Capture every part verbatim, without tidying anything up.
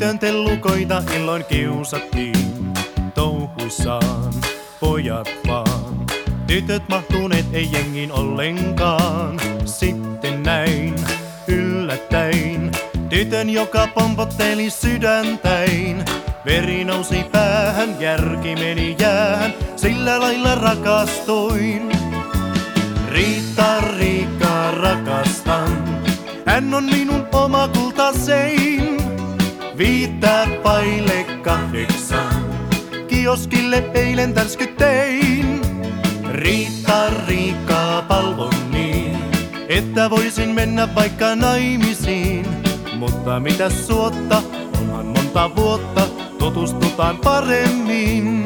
Tytön tellukoita illoin kiusattiin, touhuissaan pojat vaan. Tytöt mahtuneet ei jengiin ollenkaan. Sitten näin yllättäin tytön, joka pompotteli sydäntäin. Veri nousi päähän, järki meni jäähän, sillä lailla rakastuin. Riitta, Riikka, rakastan, hän on minun oma kultasein. Viittä paille kahdeksan, kioskille eilen tärskytein. Riitta, Riikka, palvon niin, että voisin mennä vaikka naimisiin. Mutta mitä suotta, onhan monta vuotta, tutustutaan paremmin.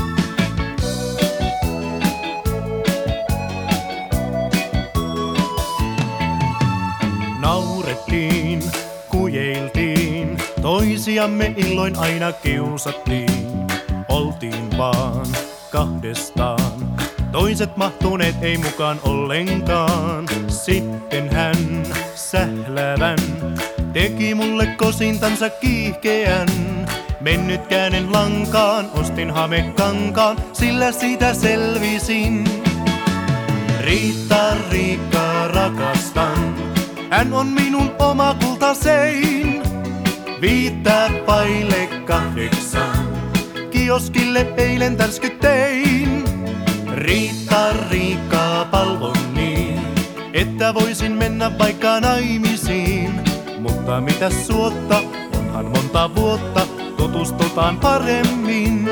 Naurettiin, kujeiltiin, toisiamme illoin aina kiusattiin. Oltiin vaan kahdestaan, toiset mahtuneet ei mukaan ollenkaan. Sitten hän sählävän teki mulle kosintansa kiihkeän. Mennyt käänen lankaan, ostin hamekankaan, sillä siitä selvisin. Riitta, Riikka, rakastan, hän on minun oma kultasein. Viittä paille kahdeksan, kioskille eilen tärskytein. Riitta, Riikka, palvon niin, että voisin mennä vaikka naimisiin. Mutta mitä suotta, onhan monta vuotta, tutustutaan paremmin.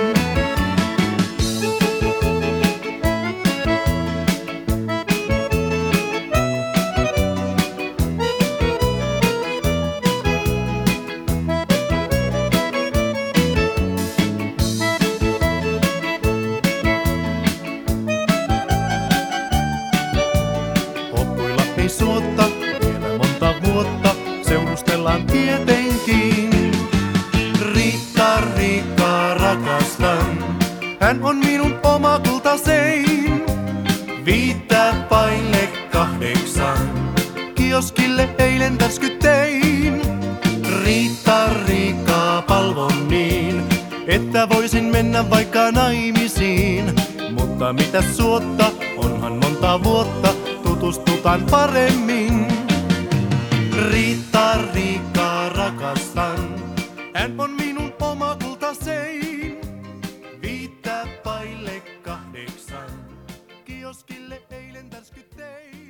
Oppuilla ei suotta, vielä monta vuotta, seurustellaan tietenkin. Riitta, Riikka, rakastan, hän on minun oma kultasein. Viittä paille kahdeksan, kioskille eilen tärskytein. Riitta, Riikka, palvon niin, että voisin mennä vaikka naimisiin. Mutta mitä suotta, onhan monta vuotta, tutustutaan paremmin. Riitta, Riikka, rakastan, hän on minun oma kultasein. Viittä paille kahdeksan, kioskille eilen tärskytein.